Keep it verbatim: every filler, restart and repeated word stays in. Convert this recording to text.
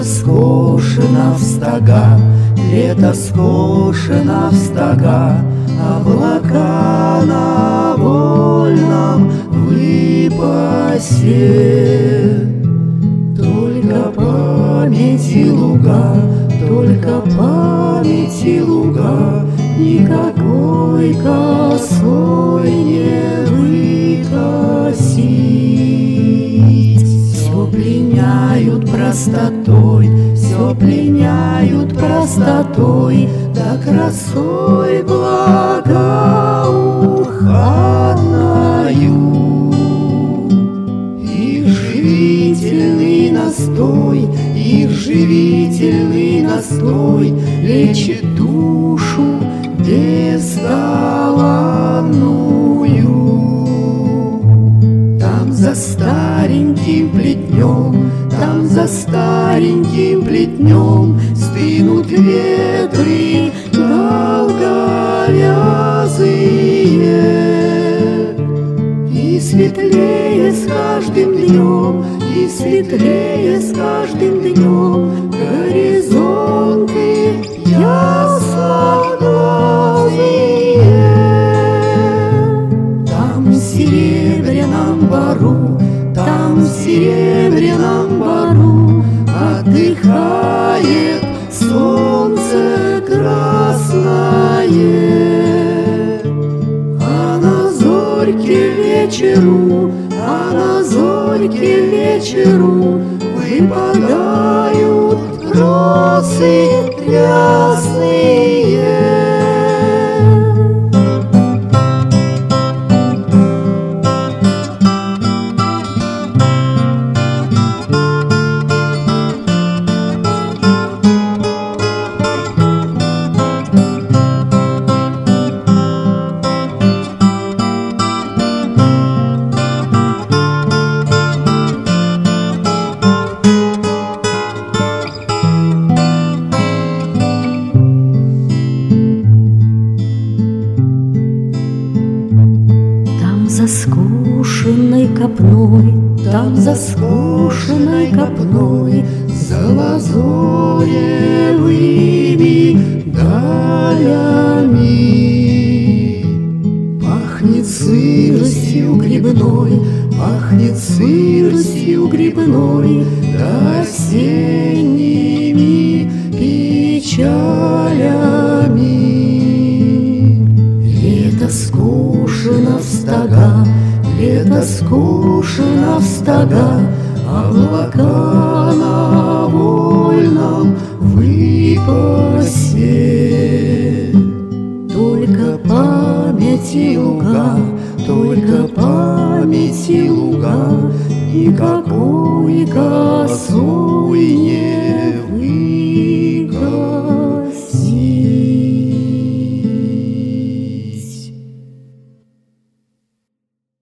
Лето скошено в стога, лето скошено в стога, облака на вольном выпасе. Только памяти луга, только памяти луга, никакой косой не выкосить. Все пленяют простотой, все пленяют простотой, да красой благоуханною. Их живительный настой, их живительный настой лечит душу бесталанную. Там за стареньким плетнем, там за стареньким плетнем стынут ветры долговязые. И светлее с каждым днем, и светлее с каждым днем горизонты ясноглазые. Там в серебряном бару, там в серебряном бару отдыхает солнце красное. А на зорьке вечеру, а на зорьке вечеру выпадают росы ясные. За скошенной копной, там за скошенной копной, за лазоревыми далями пахнет сыростью грибной, пахнет сыростью грибной, да осенними печалями. Лето скошено в стога, лето скошено в стога, облака на вольном выпасе. Только памяти луга, только памяти луга, никакой косы